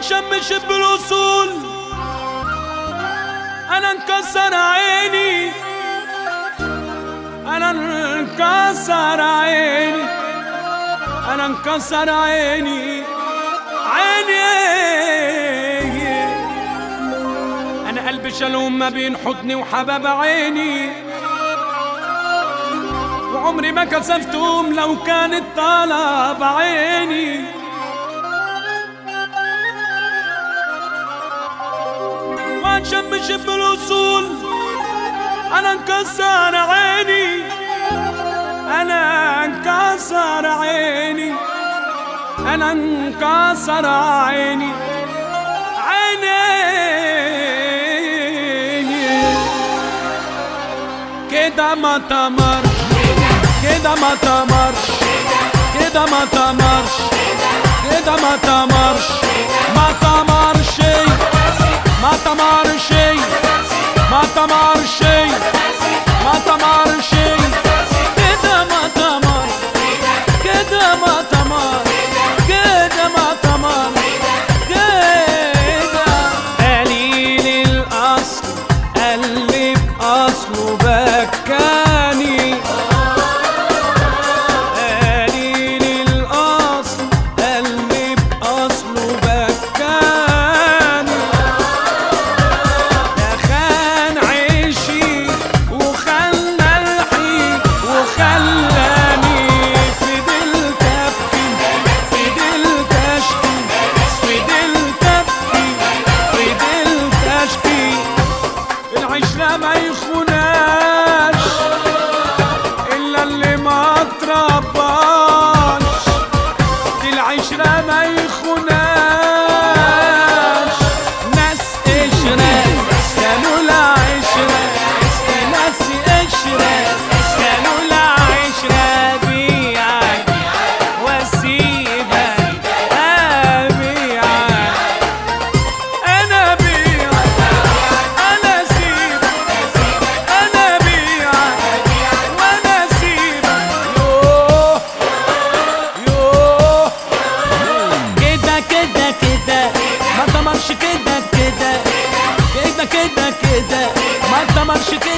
واشمش بالوصول انا انكسر عيني، انا انكسر عيني، انا انكسر عيني عيني. انا قلبي شلوم ما بين حضني وحباب عيني، وعمري ما كسفتهم لو كانت طلب عيني. واشمش بالوصول انا انكسر عيني، انا انكسر عيني، انا انكسر عيني عيني. كده ما تمرش، كده ما تمرش، كده ما تمرش، كده ما تمرش، ما تمرش، ما تمرش، ما تمرش، ما تمرش، كده ما تمر، كده ما تمر، كده ما تمر، كده. قليل الأصل قلبي بأصله بكاني، قليل الأصل قلبي بأصله بكاني. خان عيشي وخان ملحي وخلاني فضلت أبكي، فضلت أشكي، فضلت أبكي، فضلت أشكي. العشرة ما يخوناش إلا اللي ما ترباش، العشرة ما يخوناش. ناس قشرة كانوا العشرة، ناس قشرة كانوا العشرة. بيعك واسيبك أبيعك، أنا بيعك أنا أسيبك، أنا بيعك وأنا أسيبك. يوه يوه كده كده كده ما تمرش، كده كده كده كده كده ما تمرش كده.